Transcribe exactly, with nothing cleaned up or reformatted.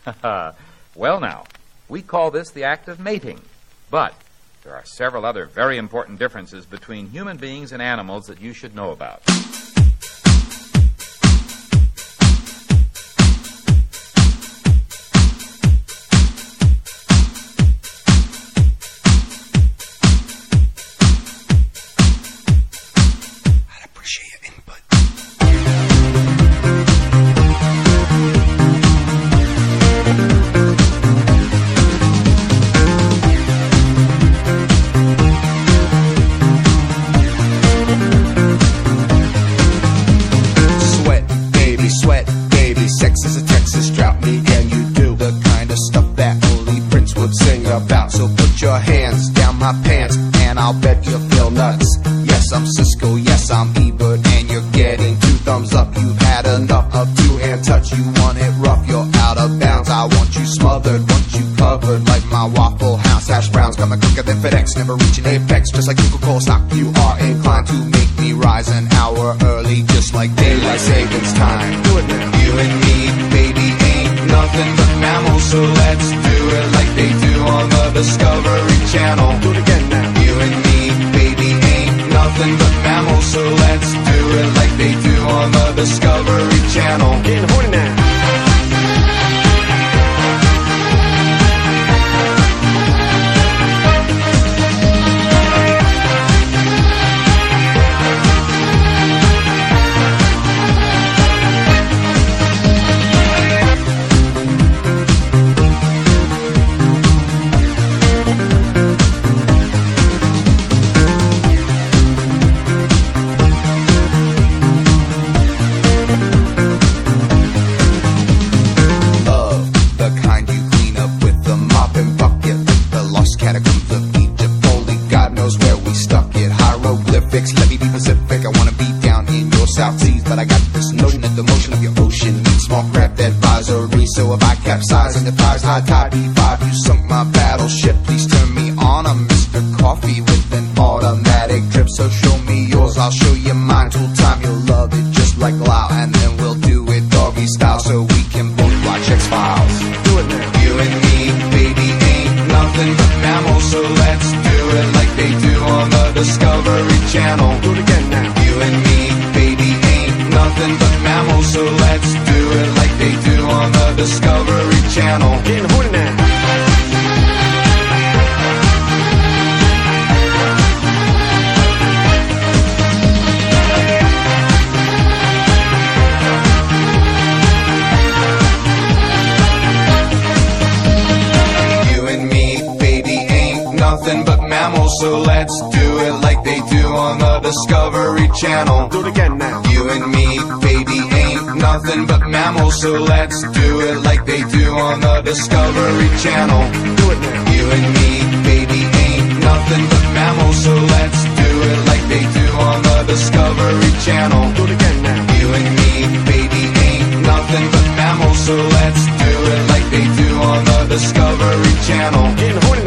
Well, now, we call this the act of mating. But there are several other very important differences between human beings and animals that you should know about. So put your hands down my pants and I'll bet you feel nuts. Yes, I'm Cisco, yes, I'm Ebert, and you're getting two thumbs up. You've had enough of two-hand touch. You want it rough, you're out of bounds. I want you smothered, want you covered like my Waffle House hash browns. Coming quicker than FedEx, never reaching apex. Just like Coca-Cola stock, you are inclined to make me rise an hour early, just like daylight savings time. Do it now. You and me, baby, ain't nothing but mammals, so let's do it like they do on the Discovery Channel. Do it again now. You and me, baby, ain't nothing but mammals, so let's do it like they do on the Discovery Channel. Getting horny now. Let me be Pacific, I wanna be down in your South Seas, but I got this notion that the motion of your ocean needs small craft advisory. So if I capsize on the prize high tide B five, you sunk my battleship. Please turn me on, I'm Mister Coffee with an automatic drip. So show me yours, I'll show you mine. Tool time, you'll love it just like Lao, and then we'll do it doggy style so we can both watch X-Files. Do it now. You and me, baby, ain't nothing but mammals, so let's do it like they do on the Discovery Channel. Do it again now. You and me, baby, ain't nothing but mammals, so let's do it like they do on the Discovery Channel. Getting horny now. Nothing but mammals, so let's do it like they do on the Discovery Channel. Do it again now. You and me, baby, ain't nothing but mammals, so let's do it like they do on the Discovery Channel. Do it now. You and me, baby, ain't nothing but mammals, so let's do it like they do on the Discovery Channel. Do it again now. You and me, baby, ain't nothing but mammals, so let's do it like they do on the Discovery Channel.